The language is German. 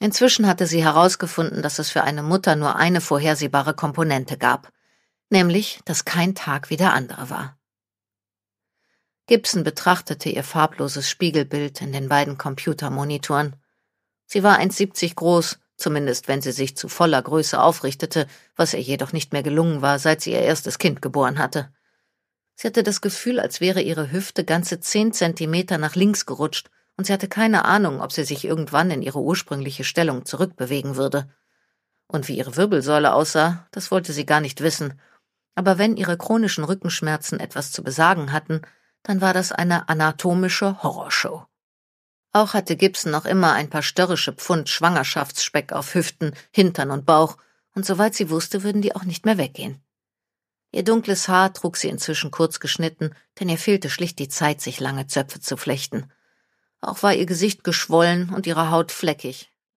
Inzwischen hatte sie herausgefunden, dass es für eine Mutter nur eine vorhersehbare Komponente gab, nämlich, dass kein Tag wie der andere war. Gibson betrachtete ihr farbloses Spiegelbild in den beiden Computermonitoren. Sie war 1,70 groß, zumindest wenn sie sich zu voller Größe aufrichtete, was ihr jedoch nicht mehr gelungen war, seit sie ihr erstes Kind geboren hatte. Sie hatte das Gefühl, als wäre ihre Hüfte ganze 10 Zentimeter nach links gerutscht, und sie hatte keine Ahnung, ob sie sich irgendwann in ihre ursprüngliche Stellung zurückbewegen würde. Und wie ihre Wirbelsäule aussah, das wollte sie gar nicht wissen. Aber wenn ihre chronischen Rückenschmerzen etwas zu besagen hatten, dann war das eine anatomische Horrorshow. Auch hatte Gibson noch immer ein paar störrische Pfund Schwangerschaftsspeck auf Hüften, Hintern und Bauch, und soweit sie wusste, würden die auch nicht mehr weggehen. Ihr dunkles Haar trug sie inzwischen kurz geschnitten, denn ihr fehlte schlicht die Zeit, sich lange Zöpfe zu flechten. Auch war ihr Gesicht geschwollen und ihre Haut fleckig,